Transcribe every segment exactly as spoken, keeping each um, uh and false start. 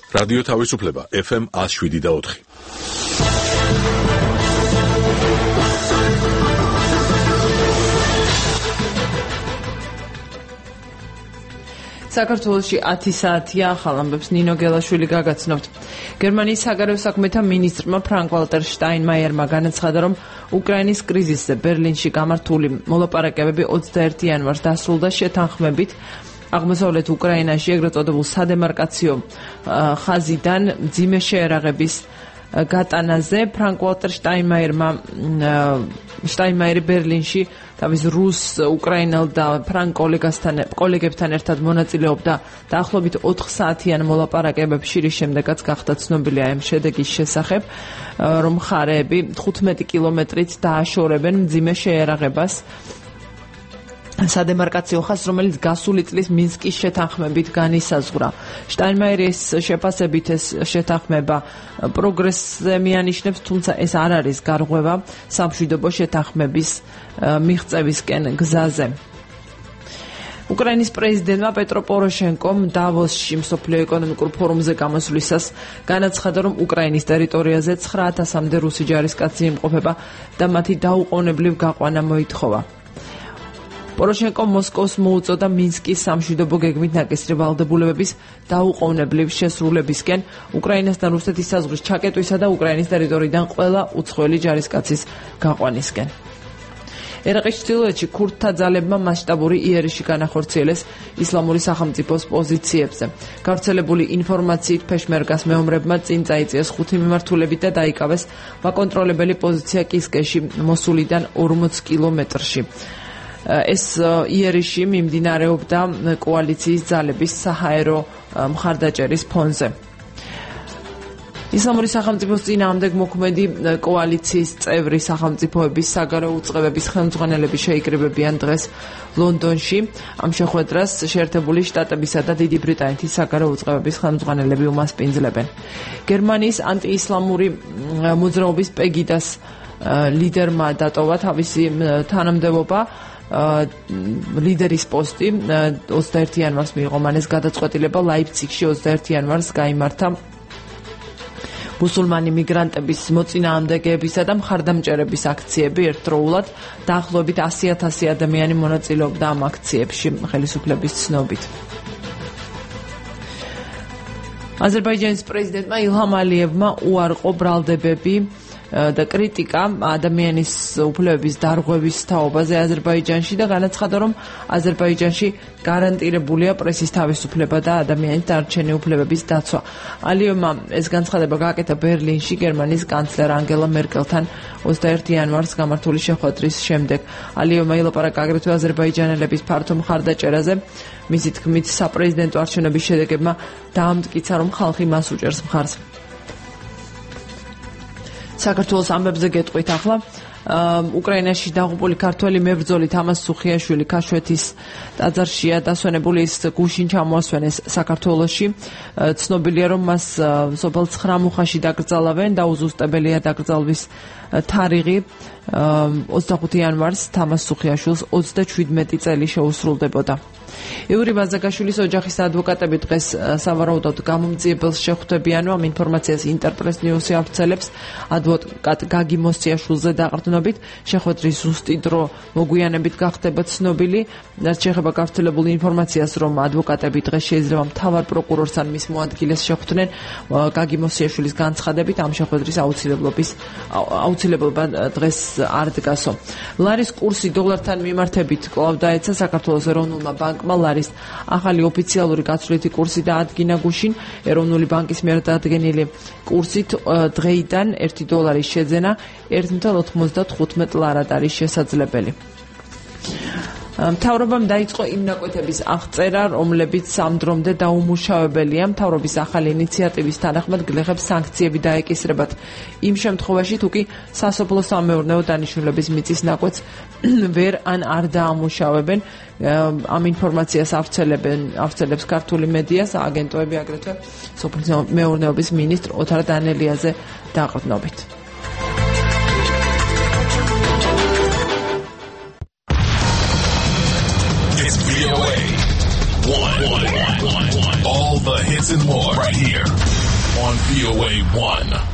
რადიო თავისუფლება ეფ ემ one oh seven და four. საქართველოში ათი საათია ახალ ამბებს ნინო გელაშვილი გაგაცნობთ. გერმანიის საგარეო საქმეთა მინისტრმა ფრანკ-ვალტერ შტაინმაიერმა განაცხადა, რომ უკრაინის კრიზისზე ბერლინში გამართული მოლაპარაკებები ოცდაერთი იანვარს დასრულდა შეთანხმებით აღმოსავლეთ უკრაინაში ეგრეთ წოდებულ სადემარკაციო ხაზიდან მძიმე შეერაღების გატანაზე. ფრანკ-ვალტერ შტაინმაიერმა შტაინმაიერი ბერლინში თავის რუს, უკრაინელ და ფრანგ კოლეგებთან ერთად მონაწილეობდა დაახლოებით ოთხ საათიან მოლაპარაკებებში, რის შემდეგაც გახდა ცნობილი ამ შედეგის შესახებ, რომ მხარეები თხუთმეტი კილომეტრით დააშორებენ მძიმე შეერაღებას სადემარკაციო ხაზს, რომელიც გასული წლის მინსკის შეთანხმებით განისაზღვრა. შტაინმაიერის შეფასებით ეს შეთანხმება პროგრესს მიანიშნებს, თუმცა ეს არ არის გარღვევა სამშვიდობო შეთანხმების მიღწევისკენ გზაზე. უკრაინის პრეზიდენტმა პეტრო პოროშენკომ დავოსში მსოფლიო ეკონომიკურ ფორუმზე გამოსვლისას განაცხადა, რომ უკრაინის ტერიტორიაზე ცხრა ათასამდე რუსი ჯარისკაცი იმყოფება და მათი დაუყოვნებლივ გაყვანა მოითხოვა. პოროშენკომ მოსკოვს მოუწოდა მინსკის სამშვიდობო გეგმით ნაკისრი ვალდებულებების დაუყოვნებლივ შესრულებისკენ, უკრაინასთან რუსეთის საზღვრის ჩაკეტვისა და უკრაინის ტერიტორიიდან ყველა უცხოელი ჯარისკაცის გაყვანისკენ. ერაყის ჩრდილოეთში ქურდთა ძალებმა მასშტაბური იერიში განახორციელეს ისლამური სახელმწიფოს პოზიციებზე. გავრცელებული ინფორმაციით ფეშმერგას მეომრებმა წინ წაიწიეს ხუთი მიმართულებით და დაიკავეს მაკონტროლებელი პოზიცია კისკეში, მოსულიდან ორმოც კილომეტრში. ეს იერიში მიმდინარეობდა კოალიციის ძალების საჰაერო მხარდაჭერის ფონზე. ისლამური სახელმწიფოს წინააღმდეგ მოქმედი კოალიციის წევრი სახელმწიფოების საგარეო უწყებების ხელმძღვანელები შეიკრიბებიან დღეს ლონდონში. ამ შეხვედრას შეერთებული შტატებისა და დიდი ბრიტანეთის საგარეო უწყებების ხელმძღვანელები უმასპინძლებენ. გერმანიის ანტიისლამური მოძრაობის პეგიდას ლიდერმა დატოვა თავისი თანამდებობა. ლიდერის პოსტი ოცდაერთი იანვარს მიიღო მან ეს გადაწყვეტილება. ლაიფციგში ოცდაერთი იანვარს გაიმართა მუსულმანი მიგრანტების მოწინააღმდეგეებისა და მხარდამჭერების აქციები ერთდროულად. დაახლოებით ასი ათასი ადამიანი მონაწილეობდა ამ აქციებში ხელისუფლების ცნობით. აზერბაიჯანის პრეზიდენტმა ილჰამ ალიევმა უარყო ბრალდებები და კრიტიკა ადამიანის უფლებების დარღვევის თაობაზე აზერბაიჯანში და განაცხადა, რომ აზერბაიჯანში გარანტირებულია პრესის თავისუფლება და ადამიანის დარჩენი უფლებების დაცვა. ალიევმა ეს განცხადება გააკეთა ბერლინში გერმანიის კანცლერ ანგელა მერკელთან ოცდაერთი იანვარს გამართული შეხვედრის შემდეგ. ალიევმა ილაპარაკა აგრეთვე აზერბაიჯანელების ფართო მხარდაჭერაზე. მისი თქმით, საპრეზიდენტო არჩევნების შედეგებმა დაამტკიცა, რომ ხალხი მას უჭერს მხარს. საქართველოს ამბებზე გეტყვით ახლა. უკრაინაში დაღუპული ქართველი მებრძოლი თამაზ სუხიაშვილი ქაშვეთის ტაძარშია დასვენებული. ის გუშინ ჩამოასვენეს საქართველოში. ცნობილია, რომ მას სოფელ ცხრამუხაში დაკრძალავენ. დაუზუსტებელია დაკრძალვის თარიღი. ოცდახუთი იანვარს თამაზ სუხიაშვილს ოცდაჩვიდმეტი წელი შეუსრულდებოდა. იური მაზაგაშვილის ოჯახის ადვოკატები დღეს სავარაუდოდ გამომძიებელს შეხვდებიან. ამ ინფორმაციას ინტერპრეს ნიუსი ავრცელებს. ადვოკატ გაგი მოსიაშვილზე დაყრდნობით შეხვედრის ზუსტი დრო მოგვიანებით გახდება ცნობილი. რაც შეეხება გავრცელებულ ინფორმაციას, რომ ადვოკატები დღეს შეიძლება მთავარ პროკურორს ან მის მოადგილეს შეხვდნენ, გაგი მოსიაშვილის განცხადებით ამ შეხვედრის აუცილებლობის აუცილებლობა დღეს არ დგასო. ლარის კურსი დოლართან მიმართებით კვლავ დაეცა საქართველოს ეროვნულმა ბანკმა. ლარის ახალი ოფიციალური გაცვლითი კურსი დაადგინა გუშინ. ეროვნული ბანკის მიერ დადგენილი კურსით დღეიდან ერთი დოლარის შეძენა ერთი ათეული ოთხმოცდათხუთმეტ ლარად არის შესაძლებელი. მთავრობამ დაიწყო იმ ნაკვეთების აღწერა, რომლებიც ამ დრომდე დაუმუშავებელია. მთავრობის ახალი ინიციატივის თანახმად გლეხებს სანქციები დაეკისრებათ იმ შემთხვევაში, თუ კი სასოფლო-სამეურნეო დანიშნულების მიწის ნაკვეთს ვერ ან არ დაამუშავებენ. ამ ინფორმაციას ავრცელებენ ავრცელებს ქართული მედია, სააგენტოები აგრეთვე სოფლო-მეურნეობის მინისტრ ოთარ დანელიაზე დაყრდნობით. One, one, one, one, one. All the hits and more right here on V O A one.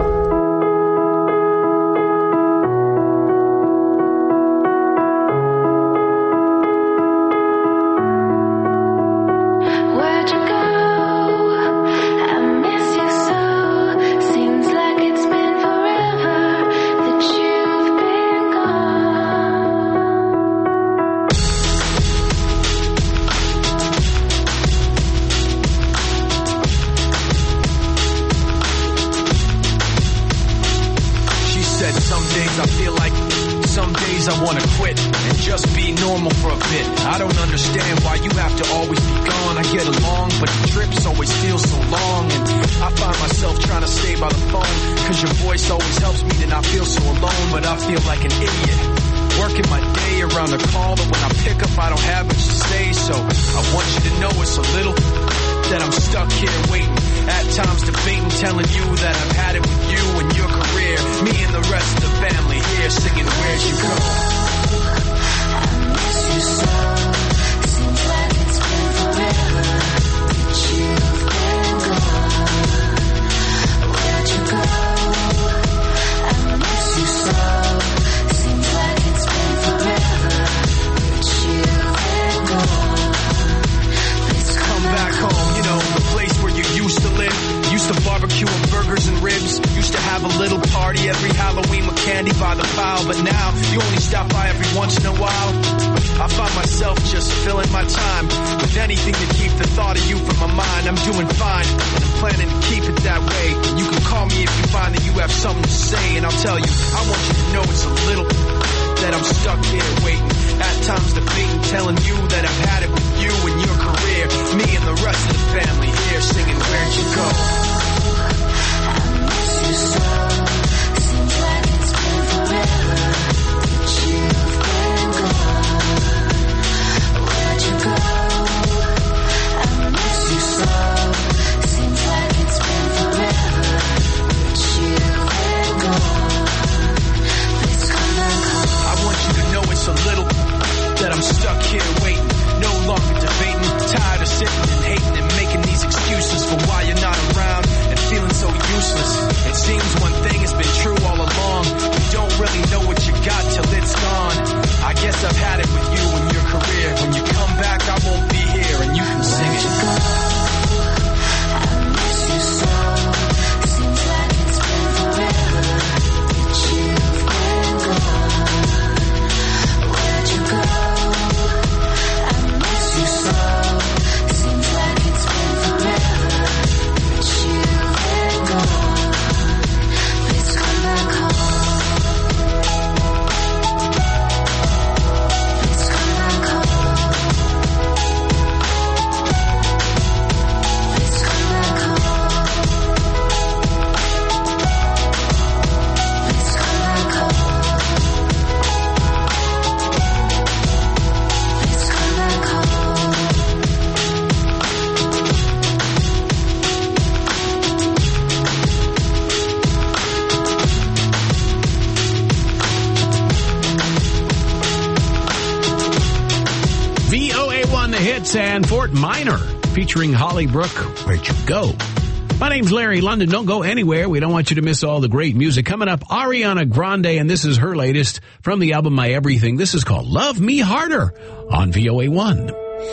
And Fort Minor, featuring Holly Brook, Where'd You Go? My name's Larry London. Don't go anywhere. We don't want you to miss all the great music. Coming up, Ariana Grande, and this is her latest from the album My Everything. This is called Love Me Harder on V O A one.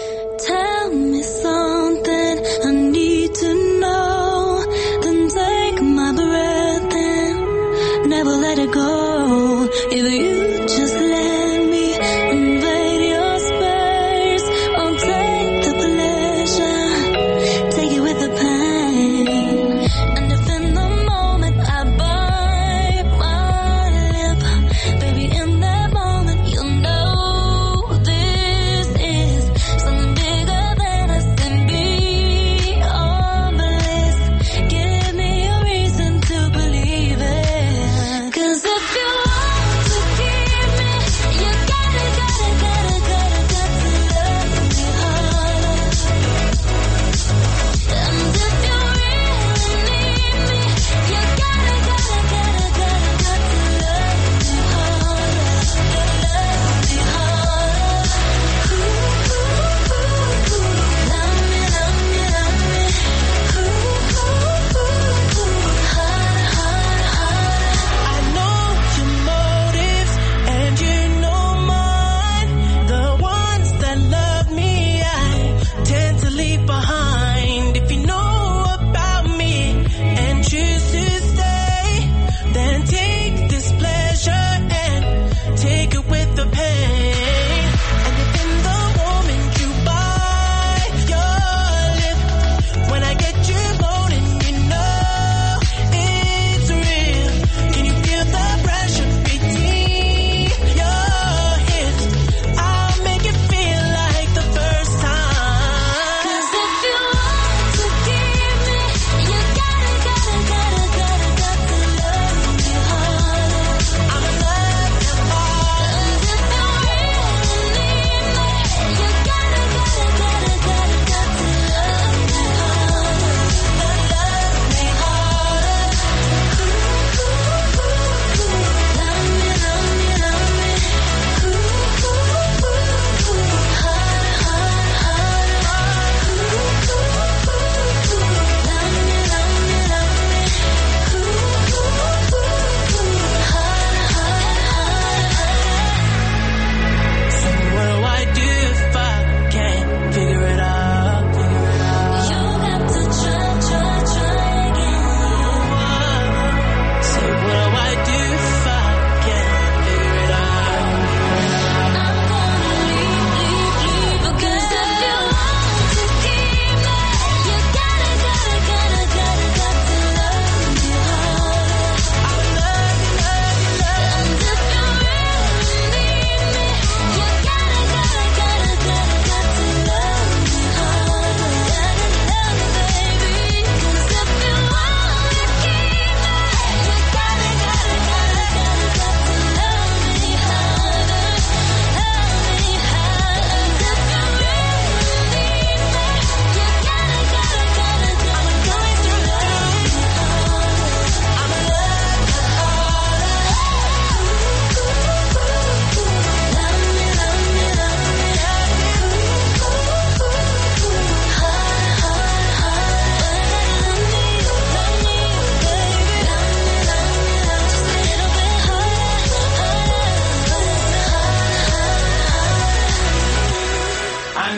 Tell me something I need to know, then take my breath and never let it go. If you just let me invade your space, I'll take the pleasure, take it with the pain. And if in the moment I bite my lip, baby, in that moment you'll know this is something bigger than us and beyond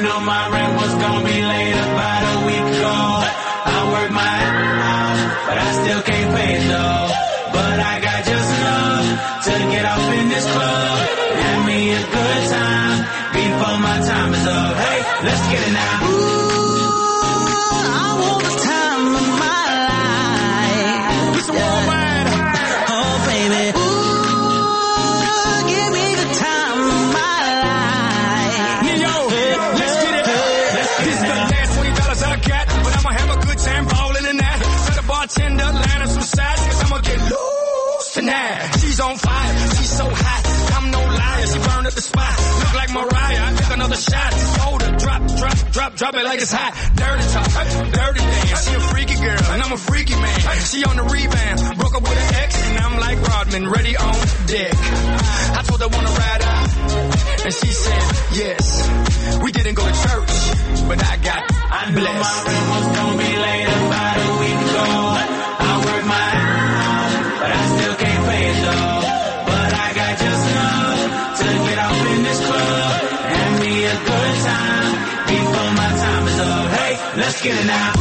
knew my rent was gonna be late about a week ago. I work my ass, but I still can't pay it though. But I got just enough to get off in this club. Have me a good time before my time is up. Hey, let's get it now. Bartender, line up some sides, cause I'ma get loose tonight. She's on fire, she's so hot, I'm no liar, she burned up the spot. Look like Mariah, I took another shot. Soda, drop, drop, drop, drop it like it's hot. Dirty talk, dirty dance, she a freaky girl, and I'm a freaky man. She on the rebound, broke up with an ex, and I'm like Rodman, ready on deck. I told her wanna ride out, and she said yes. We didn't go to church, but I got I knew blessed. my rent was gonna be late about a week ago. I work my ass, but I still can't pay it though. But I got just enough to get off in this club. Have me a good time before my time is up. Hey, let's get it now.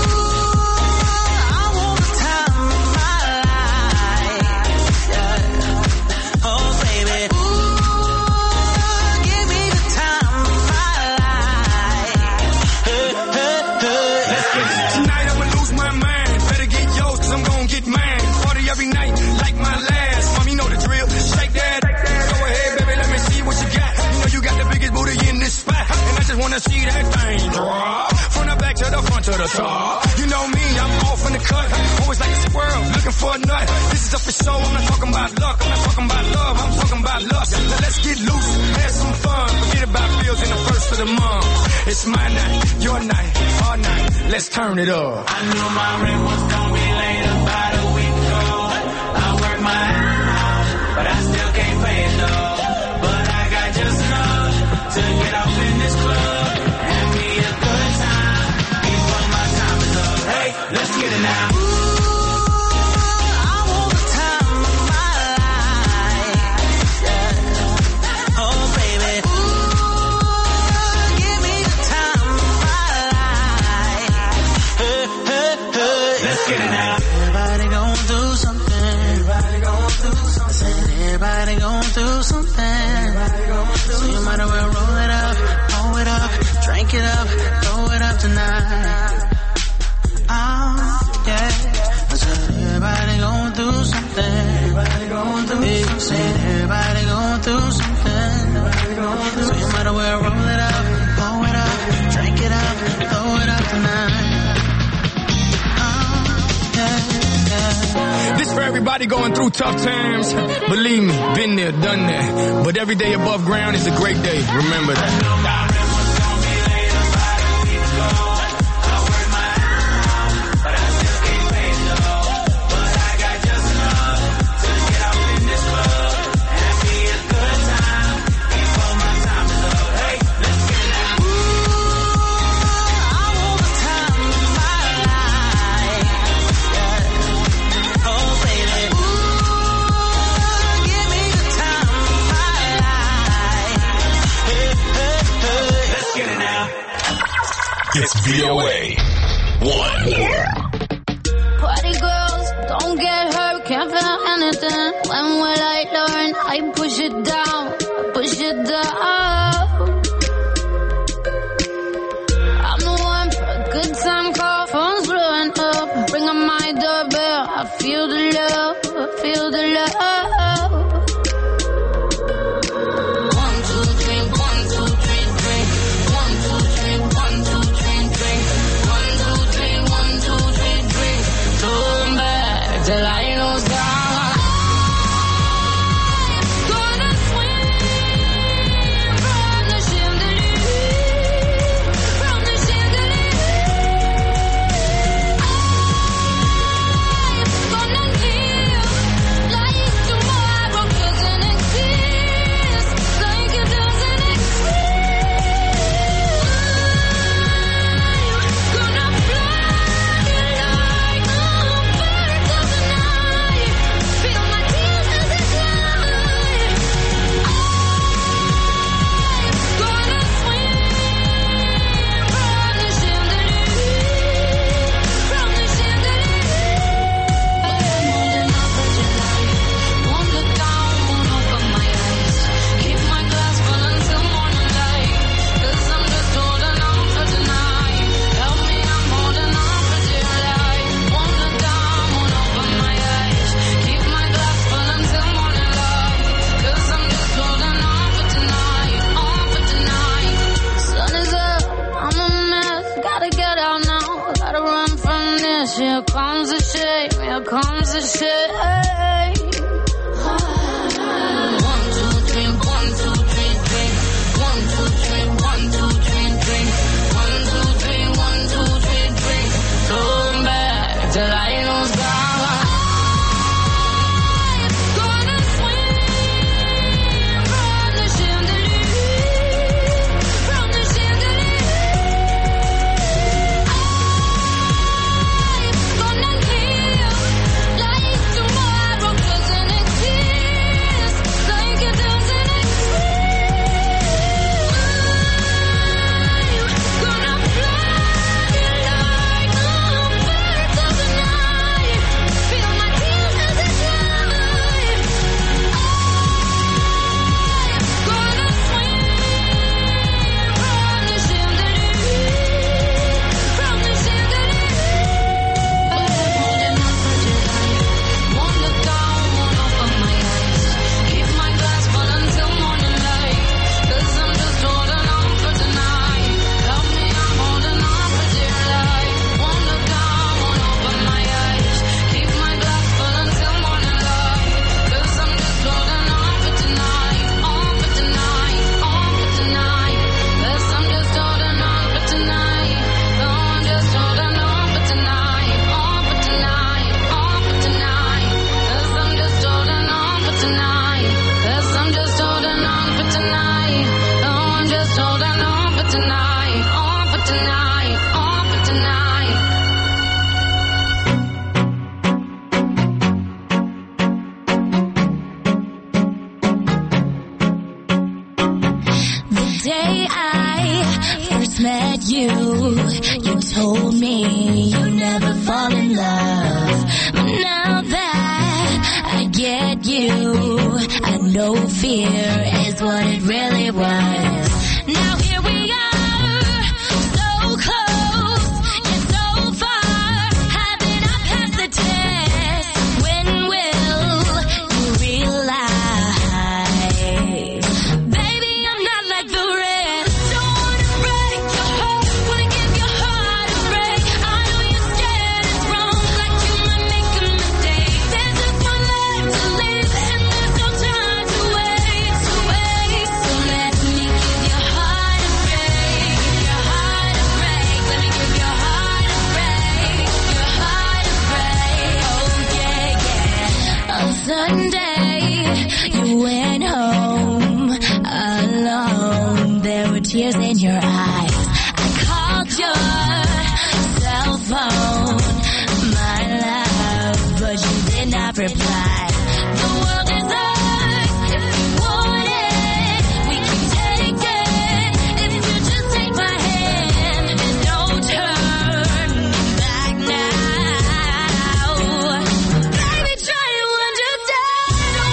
Wanna see that thing drop from the back to the front to the top. You know me, I'm off in the cut. Always like a squirrel, looking for a nut. This is up for show. I'm not talking about luck. I'm not talking about love. I'm talking about lust. Now let's get loose, have some fun. Forget about bills in the first of the month. It's my night, your night, our night. Let's turn it up. I knew my rent was gonna be late about a week ago. I work my ass, but I still can't pay it though. But I got just enough to get off in this club. Let's get it now. Ooh, I want the time of my life. Yeah. Oh, baby. Ooh, give me the time of my life. Hey, hey, hey. Let's get it now. Everybody gon' do something. Everybody gon' do something. Everybody gon' do something. Everybody gon' do so you might as well roll it up, roll it up, drink it up, throw it up tonight. Oh, yeah. I said everybody gon' do something. Everybody gon' do hey, something. Said everybody gon' do something. Everybody gon' do so you might as well roll it up, blow it up, drink it up, throw it up tonight. Oh, yeah, yeah. This for everybody going through tough times. Believe me, been there, done that. But every day above ground is a great day. Remember that. It's V O A one. Party girls, don't get hurt, can't feel anything. When will I learn? I push it down, I push it down. I'm the one for a good time call, phone's blowing up. Ring on my doorbell, I feel the love, I feel the love. Till I lose down, I'm gonna swim from the chandelier, from the chandelier. I'm gonna live like say. One, two, three, one, two, three, drink. One, two, three, one, two, three, drink. One, two, three, one, two, three, drink. Going back till I know God.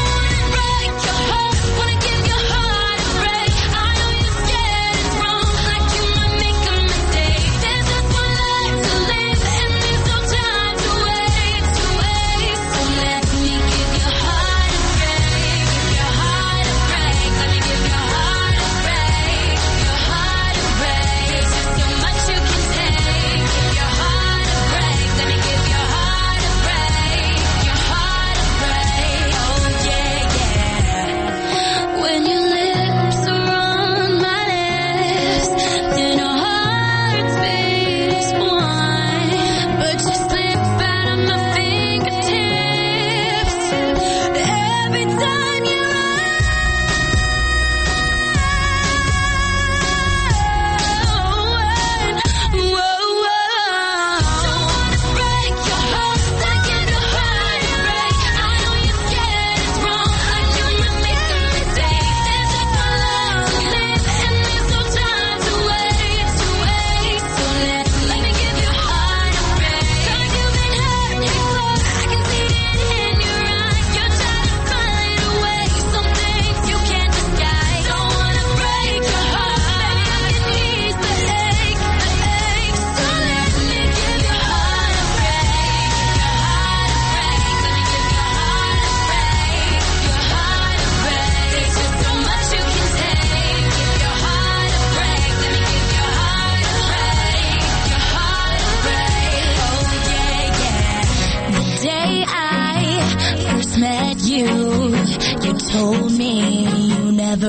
Like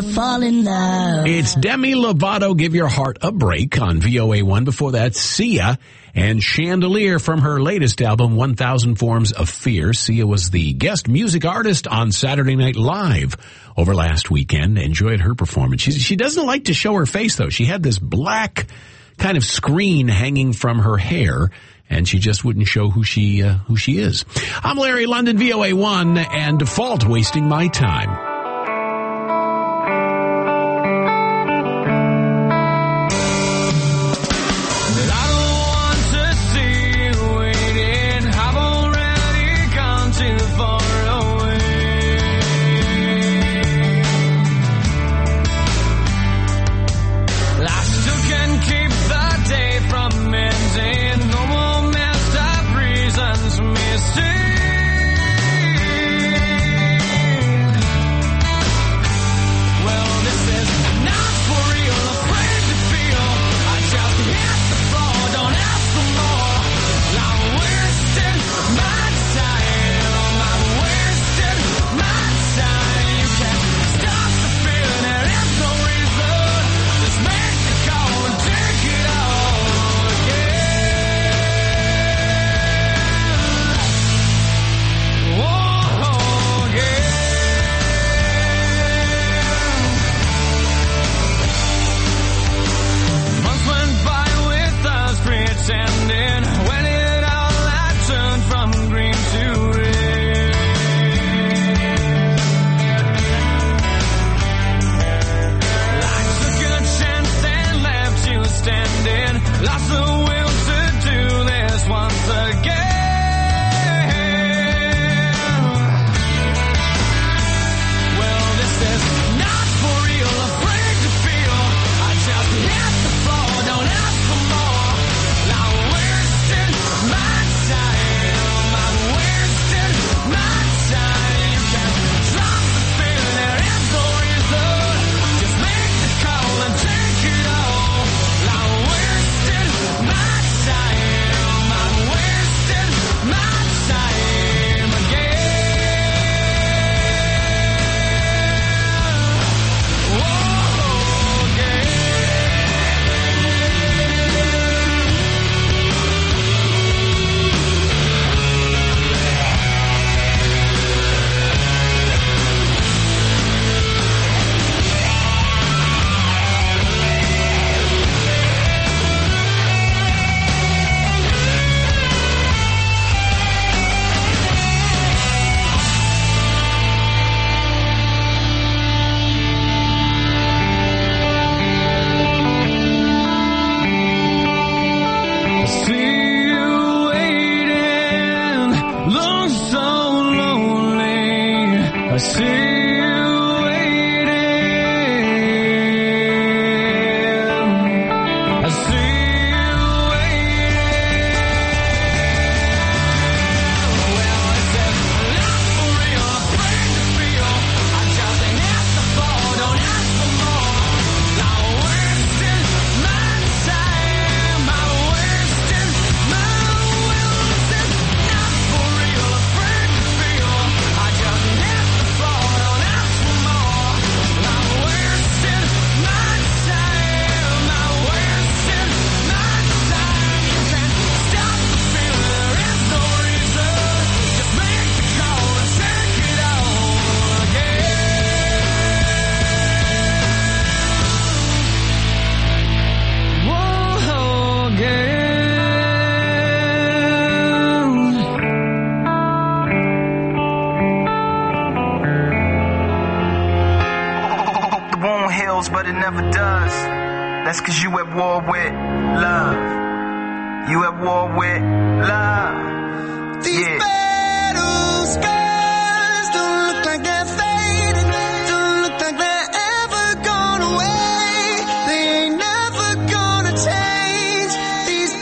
never fall in love. It's Demi Lovato, Give Your Heart a Break on V O A one. Before that, Sia and Chandelier from her latest album, one thousand Forms of Fear. Sia was the guest music artist on Saturday Night Live over last weekend. Enjoyed her performance. She, she doesn't like to show her face, though. She had this black kind of screen hanging from her hair, and she just wouldn't show who she uh, who she is. I'm Larry London, V O A one, and Default, Wasting My Time. But it never does. That's cause you at war with love. You at war with love. These yeah. battle scars don't look like they're fading. Don't look like they're ever gone away. They ain't never gonna change. These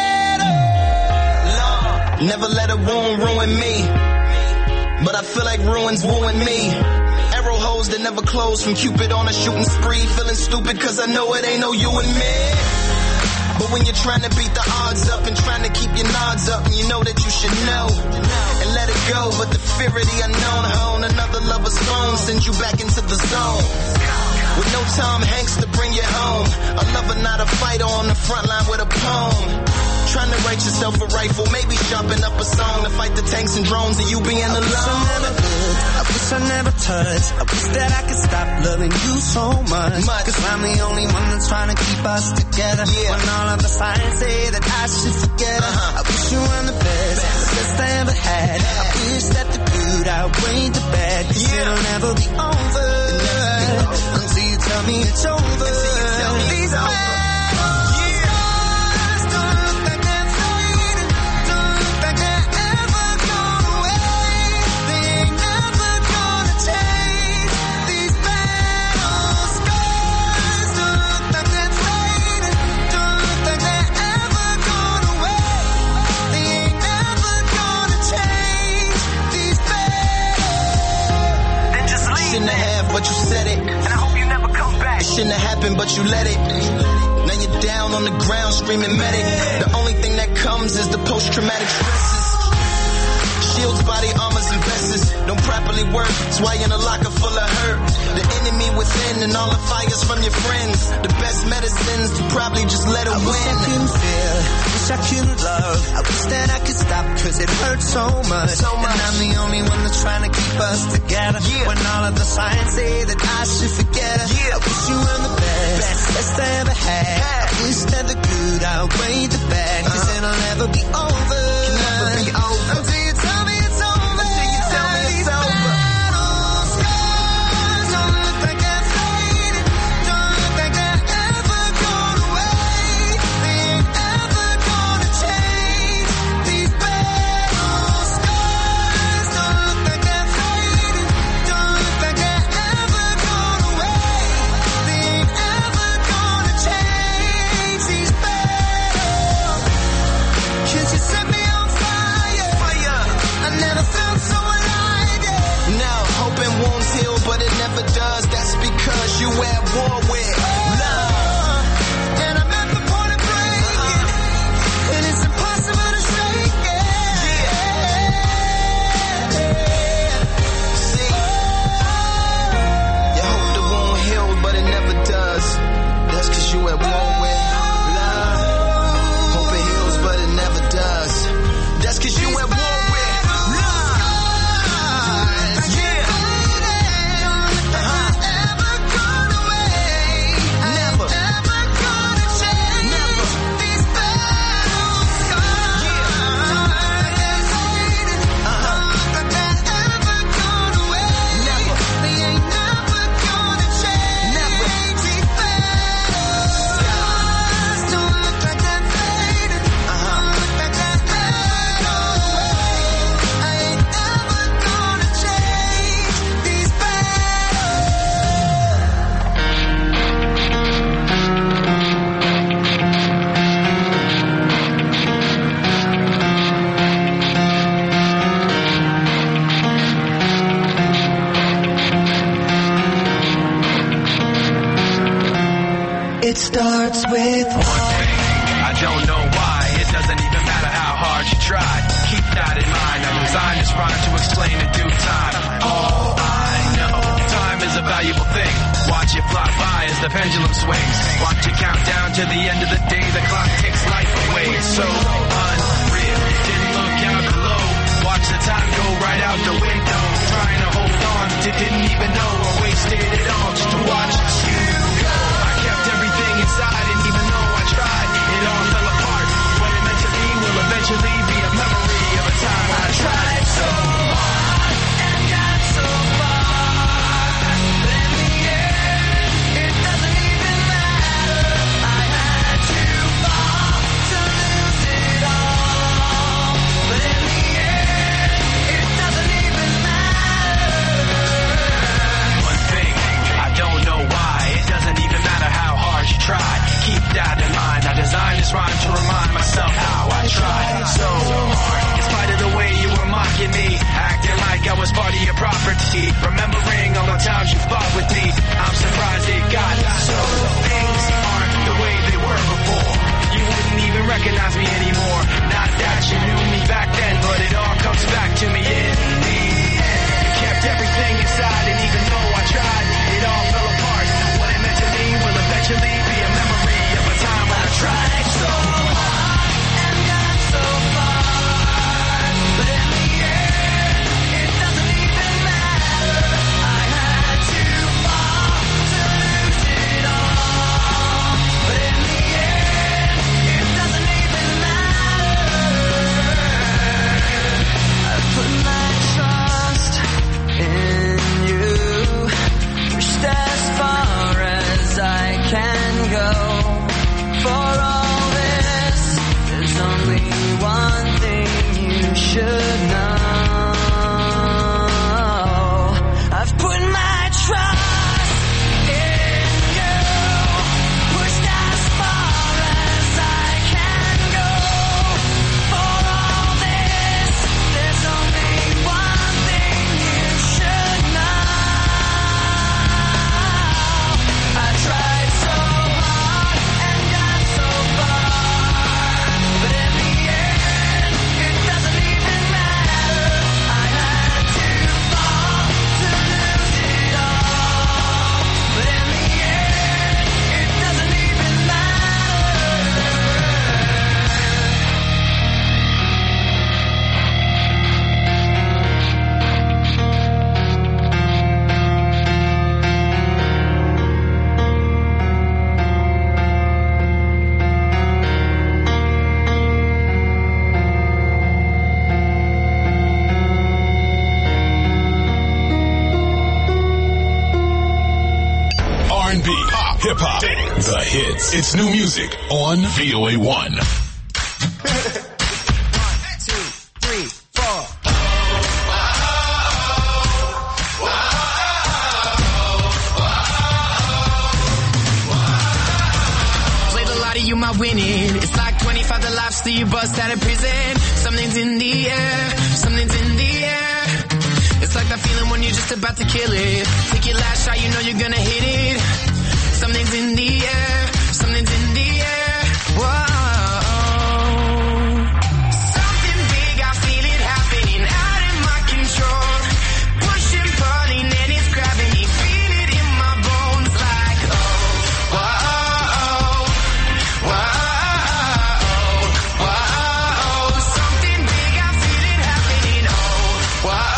battles. Lord, never let a wound ruin me. But I feel like ruins wooing me. Arrow holes that never close from Cupid on a shooting spree. Feeling stupid cause I know it ain't no you and me. But when you're trying to beat the odds up and trying to keep your nods up, and you know that you should know and let it go. But the fear of the unknown, hone another lover's phone sends you back into the zone. With no Tom Hanks to bring you home. A lover, not a fighter on the front line with a poem. Trying to write yourself a rifle, maybe sharpen up a song to fight the tanks and drones and you being alone. I wish I never could, I wish I never touched. I wish that I could stop loving you so much. much. Cause I'm the only one that's trying to keep us together. Yeah. When all of the signs say that I should forget her. Uh-huh. I wish you were the best, best, the best I ever had. Yeah. I wish that the good outweighed the bad. Cause yeah. it'll never be over, never be over until you tell me it's over. Until you tell me it's over. But you said it, and I hope you never come back. It shouldn't have happened, but you let it. Now you're down on the ground screaming medic. The only thing that comes is the post-traumatic stresses. Shields, body armors, and vests don't properly work. That's why you're in a locker full of hurt. The enemy within and all the fires from your friends. The best medicines to probably just let it I win. Wish I couldn't feel, wish I couldn't love. I wish that I could stop cause it hurts so much. So much. And I'm the only one that's trying to keep us together. Yeah. When all of the signs say that I should forget her. Yeah. I wish you were the best, best, best I ever had. Yeah. I wish that the good outweighed the bad. Cause uh-huh. it'll never be over. Can never be over. Until you tell me it's over. Until you tell me it's over. But it never does, that's because you at war with love. And I'm at the point of breaking, uh-huh. and it's impossible to shake it. Yeah. See, you hope the wound healed, but it never does. That's because you at war with love. Hope it heals, but it never does. That's because you at war with love. It starts with one thing. I don't know why. It doesn't even matter how hard you try. Keep that in mind. I designed this rhyme to explain in due time. All I know, time is a valuable thing. Watch it fly by as the pendulum swings. Watch it count down to the end of the day. The clock takes life away. It's so unreal. Didn't look out below. Watch the time go right out the window. Trying to hold on to didn't even know I wasted it all just to watch you go. I kept everything inside, and even though I tried, it all fell apart. What it meant to be will eventually be a memory of a time I tried so hard and got so far. But in the end, it doesn't even matter. I had to fall to lose it all. But in the end, it doesn't even matter. One thing, I don't know why. It doesn't even matter how hard you try. Keep that in mind. I designed this rhyme to remind myself how I tried so hard. In spite of the way you were mocking me, acting like I was part of your property, remembering all the times you fought with me, I'm surprised it got so. Things aren't the way they were before. You wouldn't even recognize me anymore. Not that you knew me back then, but it all comes back to me in the end. You kept everything inside, and even though I tried, it all fell apart. What can go. For all this, there's only one thing you should know. I've put my trust in you, pushed as far as I can go. For all this, there's only one thing you should know. I tried so hard and got so far, but in the end, it doesn't even matter. I had to fall to lose it all, but in the end, it doesn't even matter. R and B, pop, hip hop, dance, the hits. It's new music on V O A one. Two, three, four. Played a lot of you, my winning. It's like twenty-five to life, still you bust out of prison. Something's in the air, something's in the air. It's like that feeling when you're just about to kill it. Take your last shot, you know you're gonna hit it. Something's in the air, something's in the air. Whoa. Something big, I feel it happening out in my control. Pushing, pulling, and it's grabbing me. Feel it in my bones like, oh, whoa, whoa, whoa. Something big, I feel it happening. Oh, whoa,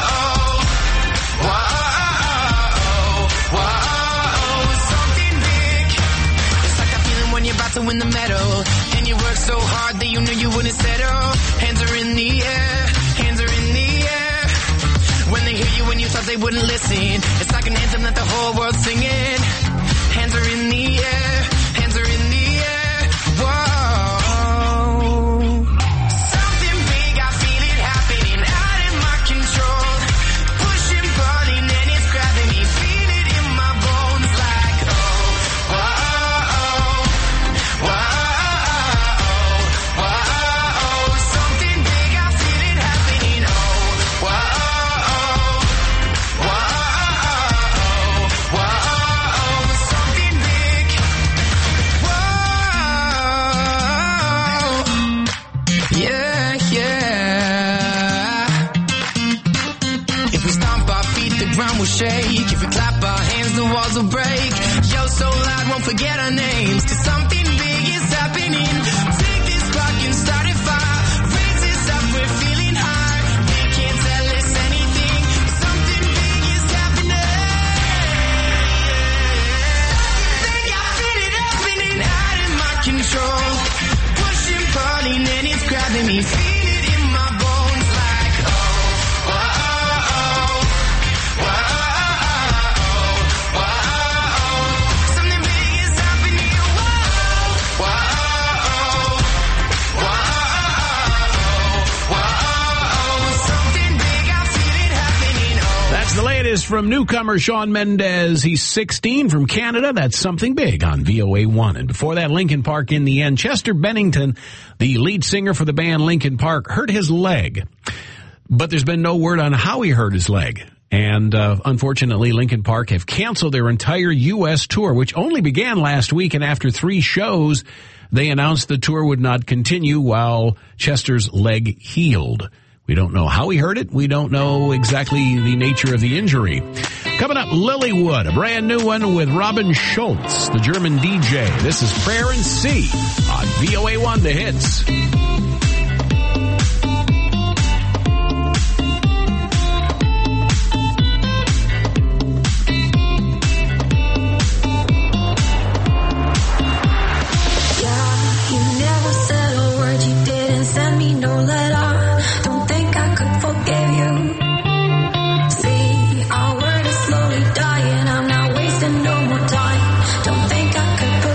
whoa, whoa. Something big. It's like that feeling when you're about to win the medal, and you work so hard that you knew you wouldn't settle. Hands are in the air, hands are in the air. When they hear you when you thought they wouldn't listen, it's like an anthem that the whole world's singing. Hands are in the air, hands are in the air. Whoa. Something big, I feel it happening out in my control. Pushing, pulling, and it's grabbing me. Feel it in my bones like, oh, whoa, whoa, whoa. Something big, I feel it happening. Oh, whoa, whoa, whoa. Something big. Whoa. Yeah, yeah. If we stomp our feet, the ground will shake. If we clap our hands, the walls will break. Yo, so loud, won't forget our names. Cause something big is happening. Take this rock and start a fire. Raise this up, we're feeling high. They can't tell us anything. Something big is happening. Think I feel it happening out in my control. Pushing, pulling, and it's grabbing me. Feel it in my bones like, oh, whoa, whoa, whoa. Something big is happening. Whoa, whoa, whoa, whoa. Something big, I feel it happening. Oh. That's the latest from newcomer Shawn Mendes. He's sixteen from Canada. That's Something Big on V O A one. And before that, Linkin Park in the end. Chester Bennington, the lead singer for the band Linkin Park, hurt his leg. But there's been no word on how he hurt his leg. And uh, unfortunately, Linkin Park have canceled their entire U S tour, which only began last week. And after three shows, they announced the tour would not continue while Chester's leg healed. We don't know how he hurt it. We don't know exactly the nature of the injury. Coming up, Lilywood, a brand new one with Robin Schultz, the German D J. This is Prayer and Sea on V O A one, The Hits. Don't think I could put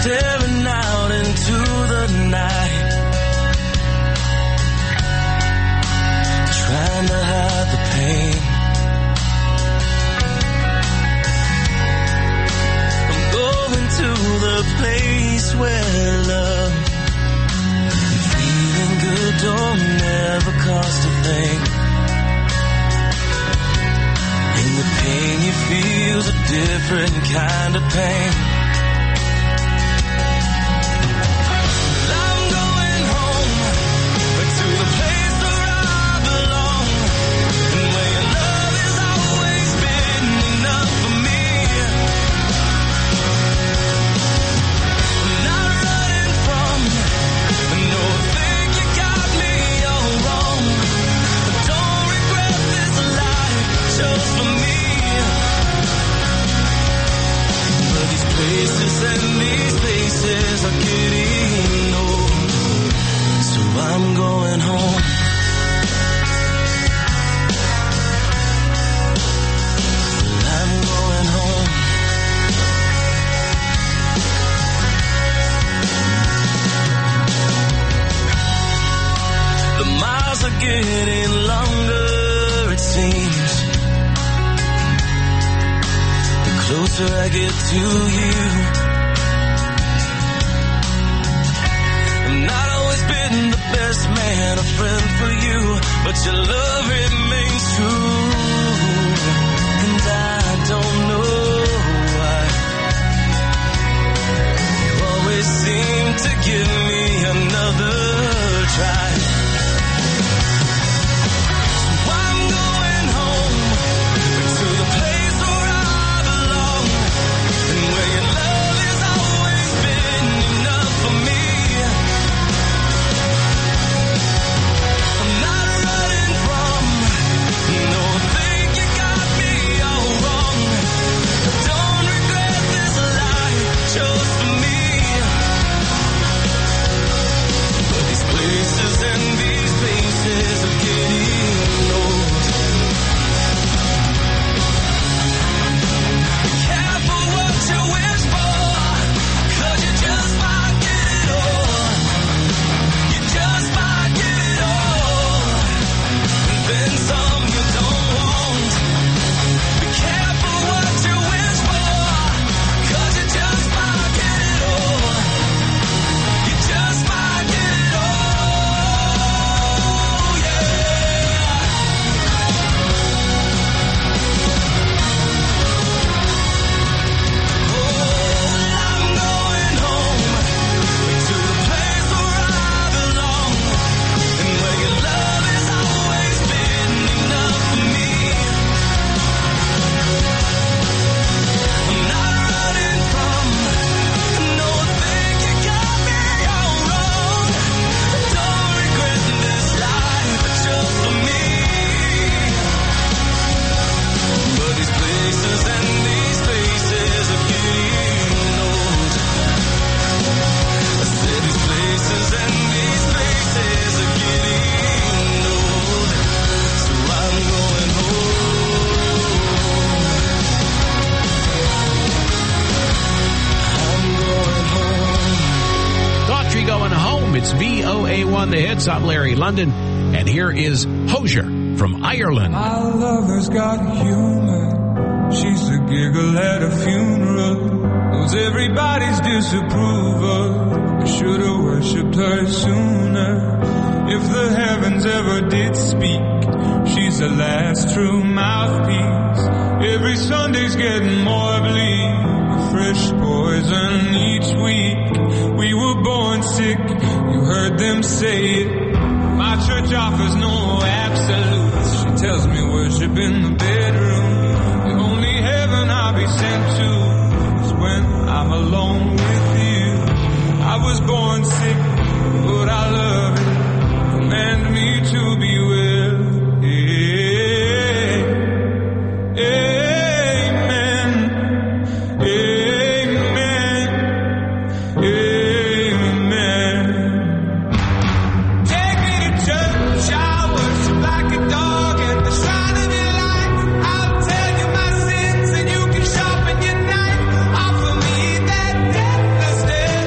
staring out into the night, trying to hide the pain. I'm going to the place where love and feeling good don't never cost a thing. And the pain you feel's a different kind of pain. I'm going home to the place where I belong, and where your love has always been enough for me. I'm not running from, no, I think you got me all wrong. I don't regret this life just for me. But these places and these faces are getting old, so I'm going home. I'm going home. The miles are getting longer, it seems. The closer I get to you. I've not always been the best man, a friend for you, but your love remains true. And I don't know why you always seem to give me another try. So I'm going home to the place where I belong, and where your love has always been enough for me. I'm not running from, no, I think you got me all wrong. I don't regret this life just for me. But these places and these faces are getting old. Be careful what you wish for, 'cause you just might get it all. You just might get it all, and then some you don't want. Be careful what you wish for, 'cause you just might get it all. You just might get it all, yeah. Oh, I'm going home to the place where I belong, and where your love has always been enough for me. I'm not running from, no, I think you got me all wrong. I don't regret this life just for me. But these places and these faces are getting old. I said these places and these faces are getting old, so I'm going home. I'm going home. Daughtry going home. It's V O A one The Hits. I'm Larry London, and here is Hosier from Ireland. My lover's got humor. She's a giggle at a funeral. Knows everybody's disapproval. I should have worshipped her sooner. If the heavens ever did speak, she's the last true mouthpiece. Every Sunday's getting more bleak. Fresh poison each week. We were born sick, you heard them say it. My church offers no absolutes. She tells me worship in the bedroom. The only heaven I'll be sent to is when I'm alone with you. I was born sick, but I love it. Command me to be well. Amen. Amen. Amen. Take me to church, I worship like a dog at the shrine of your light. I'll tell you my sins and you can sharpen your knife. Offer me that deathless death.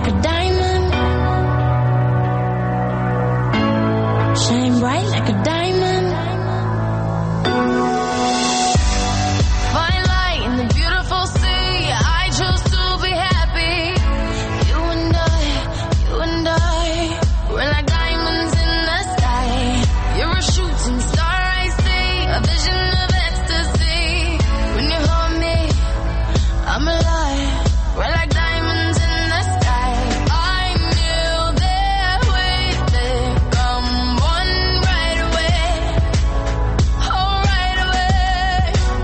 like a diamond. Shine bright like a diamond. Fine light in the beautiful sea. I chose to be happy. You and I, you and I, we're like diamonds in the sky. You're a shooting star, I see, a vision of ecstasy. When you hold me, I'm alive. We're like diamonds in the sky. I knew that we'd become one right away. Oh, right away.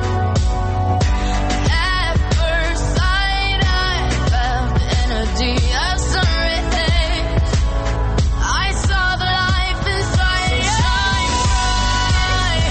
At first sight, I felt the energy of sun rays. I saw the life inside you. Shine bright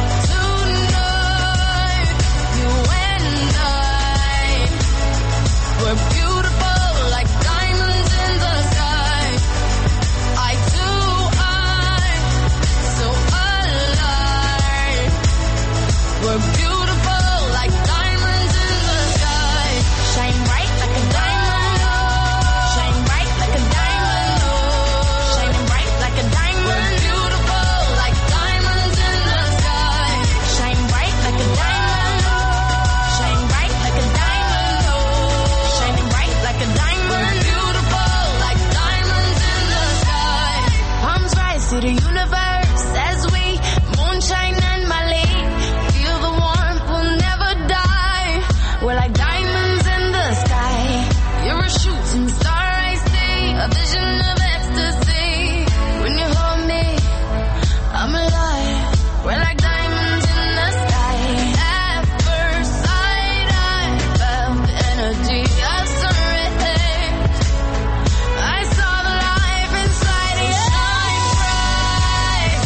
tonight. You and I were beautiful like diamonds in the sky. I too, I so alive. We're beautiful like diamonds in the sky. Shine bright like a diamond. Shine bright like a diamond. Shining bright like a diamond. We're beautiful like diamonds in the sky. Shine bright like a diamond. Shine bright like a diamond. Shining bright like a diamond. We're beautiful like diamonds in the sky. Palms rise to the universe as we moonshine and Mali. Feel the warmth, we'll never die. We're like diamonds in the sky. You're a shooting star, I see, a vision of ecstasy. When you hold me, I'm alive. We're like diamonds in the sky. At first sight, I felt the energy of sun rays. I saw the life inside you. Shine bright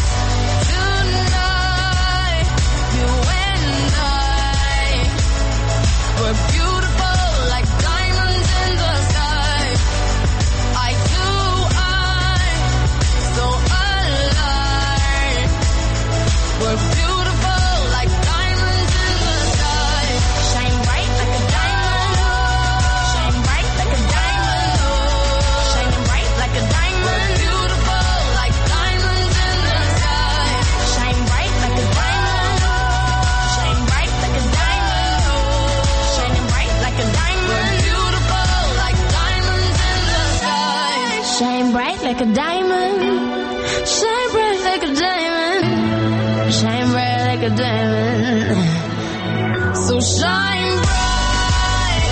tonight. You and I were beautiful like diamonds in the sky. I too, I so alive. We're beautiful like diamonds in the sky. Shine bright like a diamond. Shine bright like a diamond. Shining bright like a diamond. We're beautiful like diamonds in the sky. Shine bright like a diamond. Shine bright like a diamond. Shining bright like a diamond. We're beautiful like diamonds in the sky. Shine bright like a diamond. Shine bright like a diamond. Shine bright like a diamond. So shine bright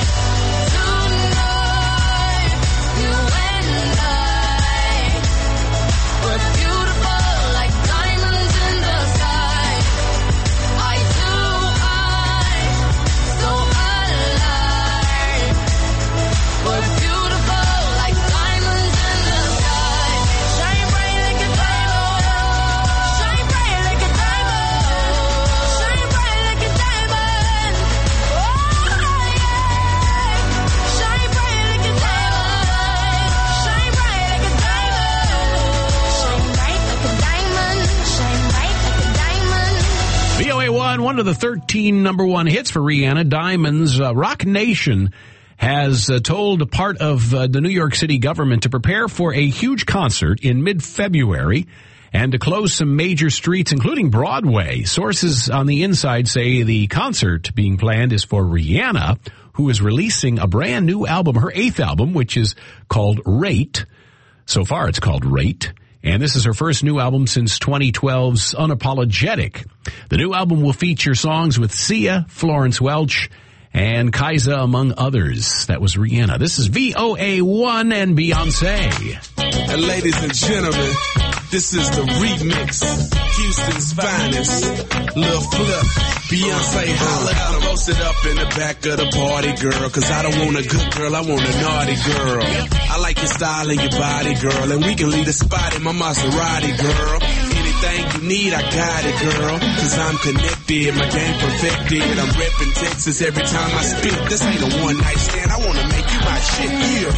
tonight. You and I were beautiful like diamonds in the sky. I too, I so alive. We're beautiful like diamonds in the sky. Shine bright like a diamond. Shine bright like a diamond. Shine bright like a diamond. Oh yeah. Shine bright like a diamond. Shine bright like a diamond. Shine bright like a diamond. Shine bright like a diamond. V O A one, one of the thirteen number one hits for Rihanna, Diamonds. Uh, Rock Nation has uh, told part of uh, the New York City government to prepare for a huge concert in mid-February and to close some major streets, including Broadway. Sources on the inside say the concert being planned is for Rihanna, who is releasing a brand new album, her eighth album, which is called Rate. So far, it's called Rate. And this is her first new album since twenty twelve's Unapologetic. The new album will feature songs with Sia, Florence Welch, and Kaisa, among others. That was Rihanna. This is V O A one and Beyonce. And ladies and gentlemen, this is the remix. Houston's finest. Lil Flip. Beyonce holla out. I'm roasted up in the back of the party, girl. Cause I don't want a good girl, I want a naughty girl. I like your style and your body, girl. And we can leave the spot in my Maserati, girl. Anything you need, I got it, girl. Cause I'm connected, my game perfected. I'm repping Texas every time I spit. This ain't a one night stand, I wanna make you my shit, yeah.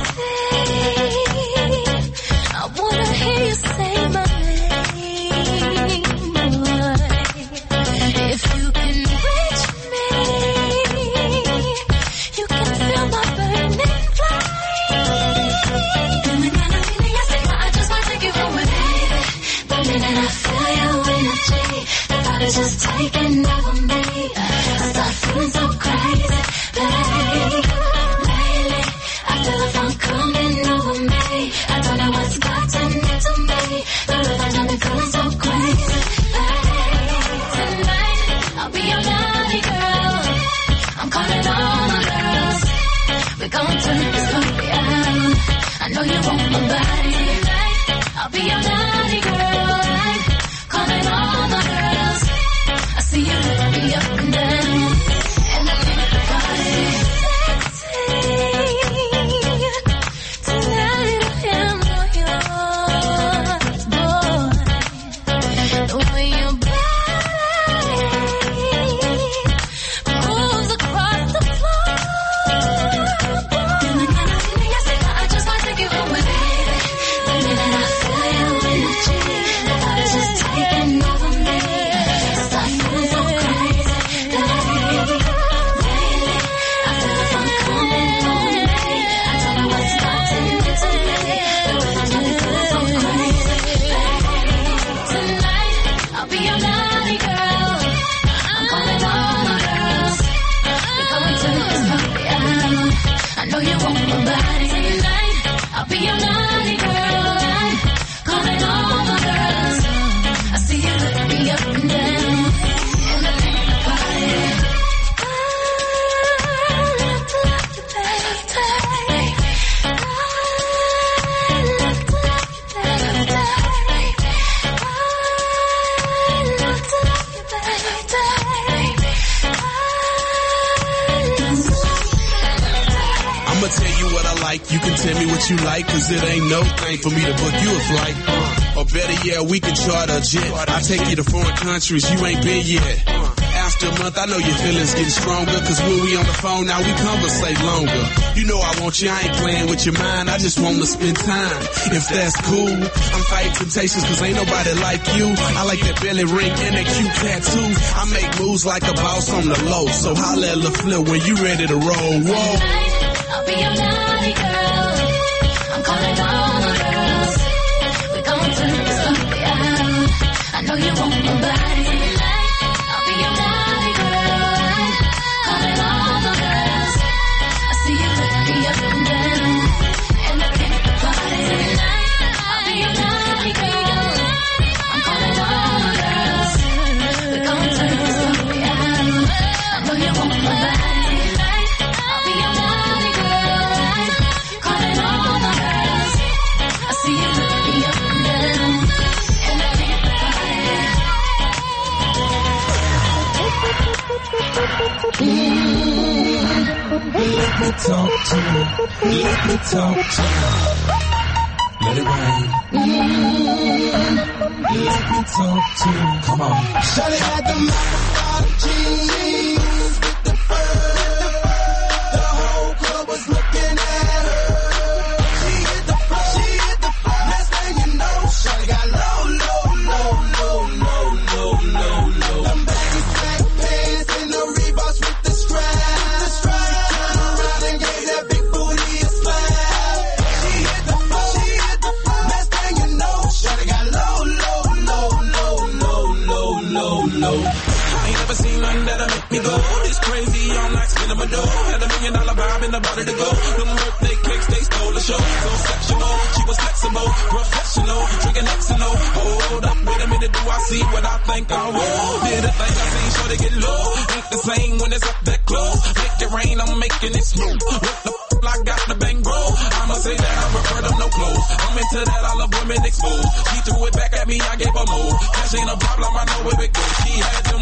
I wanna hear you say my name, boy. If you can reach me, you can feel my burning flame. We're gonna turn this party out. I know you want my body. I'll be your naughty girl. Calling all my girls. I see you look me up and down. And I think the party. Tonight I am all yours, boy. The way your body moves across the floor. And I can't see you, say I just want to take you home with me. The minute I feel your energy, the thought is just taking over me. Start feeling so crazy. Lately, lately, I feel the fun coming on me. I don't know what's starting into me. The rhythm's really feeling so crazy. Tonight, I'll be your naughty girl. I'm calling all my girls. We're going to this party out. I know you want my body. Tonight, I'll be your naughty girl. Calling all my girls. I see you look me up and down. And I think the party. I love to love you, baby. I love to love you, baby. I love to love you, baby. I'ma tell you what I like, you can tell me what you like, cause it ain't no thing for me to book you a flight. Uh, or better yet, we can charter a jet. I take you to foreign countries you ain't been yet. Uh, after a month, I know your feelings getting stronger, cause when we on the phone now, we conversate longer. You know I want you, I ain't playing with your mind, I just wanna spend time. If that's cool, I'm fighting temptations cause ain't nobody like you. I like that belly ring and that cute tattoo. I make moves like a boss on the low, so holla at La Flip when you ready to roll. Whoa. I'll be your naughty girl. I'm calling all my girls. We're gonna turn this party out. I know you want my body. I'll be your naughty girl. Calling all my girls. I see you look me up and down. And I think the party. I'll be your naughty girl. I'm calling all my girls. We're gonna turn this party out. I know you want my body. I'll be your naughty girl. Calling all my girls. I see you look me up and down. And I think the party. Let me talk to you. Let me talk to you. Let it rain. Let me talk to you. Come on. Shawty had the methodology with the fur. The whole club was looking at her. She hit the floor. She hit the floor. Next thing you know, Shawty got low, low, low, low, low, low, low, low. Them baggy black pants and the Reeboks with the strap. The strap. Turned around and gave that big booty a slap. She hit the floor. She hit the floor. Next thing you know, Shawty got low, low, low, low, low, low, low, low. I ain't never seen nothing that'll make me go. It's crazy, all night spinning my dough. Had a million dollar vibe in the body to go. Them birthday cakes, they stole the show. So sexual, she was flexible, professional, drinking X and O. Hold up, wait a minute, do I see what I think I will? Did a thing I seen, sure to get low. Ain't the same when it's up that close. Make it rain, I'm making it smooth. What the f***, I got the bang bro. I'ma say that I prefer them no clothes. I'm into that, I love women exposed. She threw it back at me, I gave her more. Cash ain't a problem, I know where it goes. She had them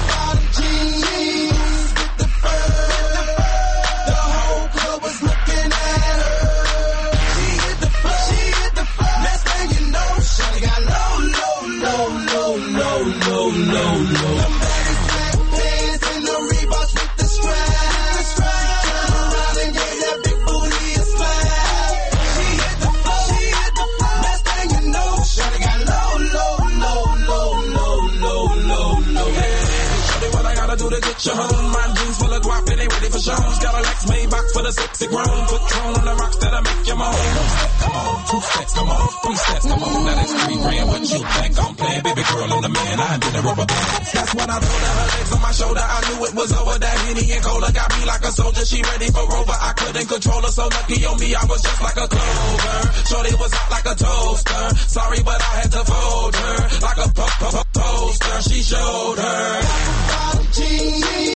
jeans with the fur. The whole club was looking at her. She hit the floor. She hit the floor. Next thing you know, Shawty got low, low, low, low, low, low, low, low. Them baggy black pants and the Reeboks with the strap. The strap. Turned around and gave that big booty a slap. She hit the floor. She hit the floor. Next thing you know, Shawty got low, low, low, low, low, low, low, low. Shawty, what I gotta do to get you home? My jeans full of guap, it ain't ready for shows. Got a Lex Maybach for the sexy grown. Patron on the rocks that'll make you moan. Come on, two steps, come on, three steps, come on. Now that's three grand. What you think I'm playing? Baby girl, I'm the man. I did a rubber band. That's when I told her her legs on my shoulder. I knew it was over. That Henny and Cola got me like a soldier. She ready for Rover. I couldn't control her. So lucky on me, I was just like a clover. Shorty was hot like a toaster. Sorry, but I had to fold her like a po- po- po- poster. She showed her.